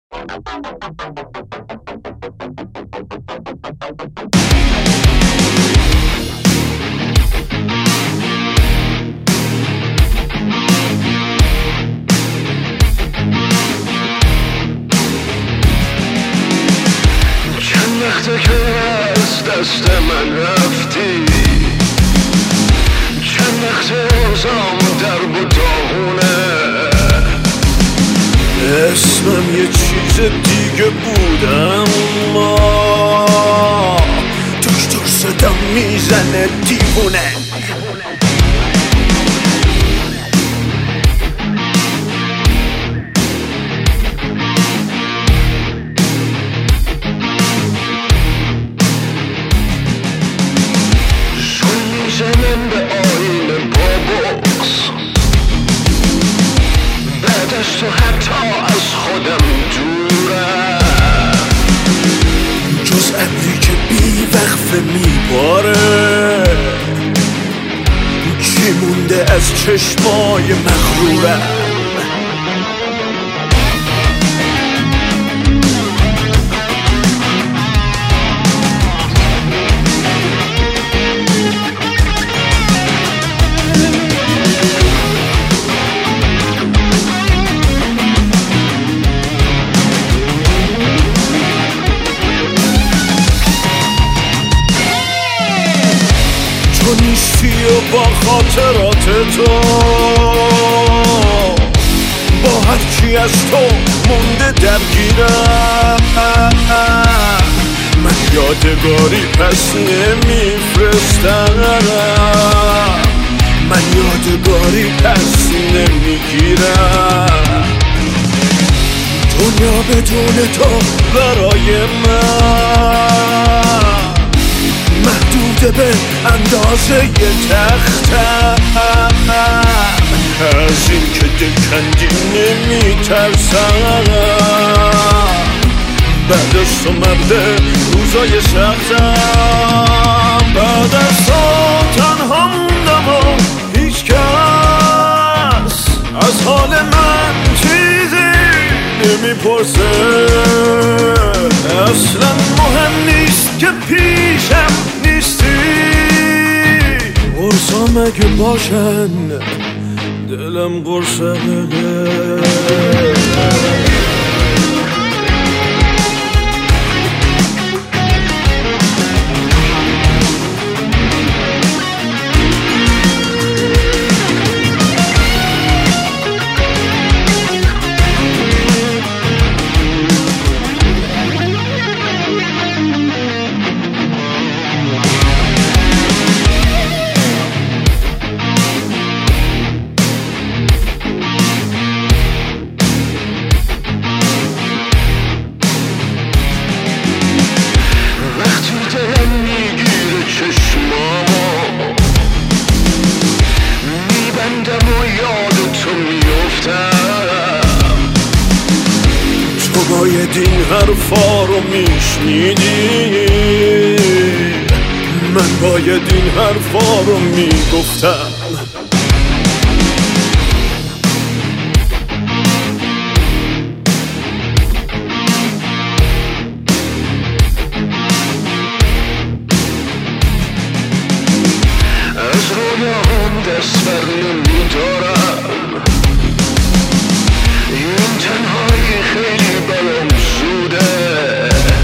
چند وقته که از دست من رفتی، چند وقته اوزام در و داغونه. اسمم یه چیز دیگه بود اما دکتر صدا میزنه دیوونه. من به آینه بابوس، بعد از تو حتی از خودم دورم. جز ابری که بی وقفه میباره، چی مونده از چشمای مغرورم؟ تو نیستی و با خاطرات تو، با هرچی از تو مونده درگیرم. من یادگاری پس نمیفرستم، من یادگاری پس نمیگیرم. دنیا بدون تو برای من محدود به اندازه ی تختم. از این که دلکندی نمیترسم، بعد از تو مرد روزای سختم. بعد از تو تنها موندم و هیچ کس از حال من چیزی نمیپرسه. اصلا مهم نیست که پیشم نیستی، قرصام اگه باشن دلم قرصه بده. تو باید این حرفا رو میشنیدی، من باید این حرفا رو میگفتم. از رویاهم دست بر نمیدارم، این تنهایی خیلی برام زوده.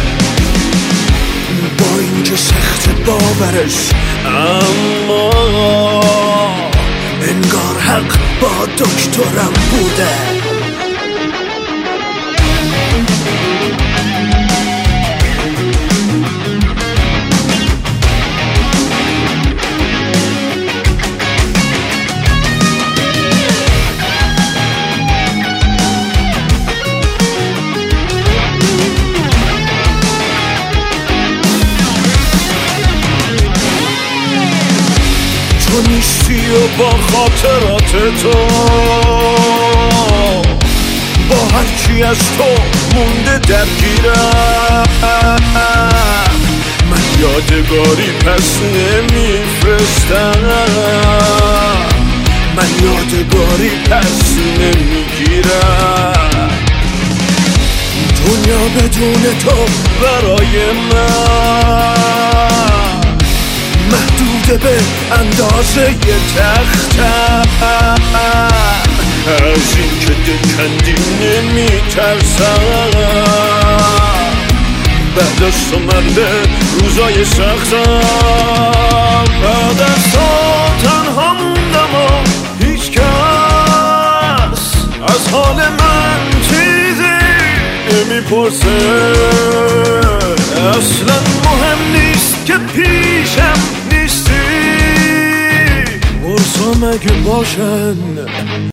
با اینکه سخت باورش، اما انگار حق با دکترم بوده. تو نیستی و با خاطرات تو، با هرچی از تو مونده درگیرم. من یادگاری پس نمیفرستم، من یادگاری پس نمیگیرم. بدون تو برای من محدود به اندازه تختم. از این که دلکندی نمیترسم، بعد از تو من به روزای سختم. بعد از تو تنها موندم و هیچ کس از حال من چیزی نمیپرسه. اصلا مهم نیست که پیشم نیستی، برسا مگه باشن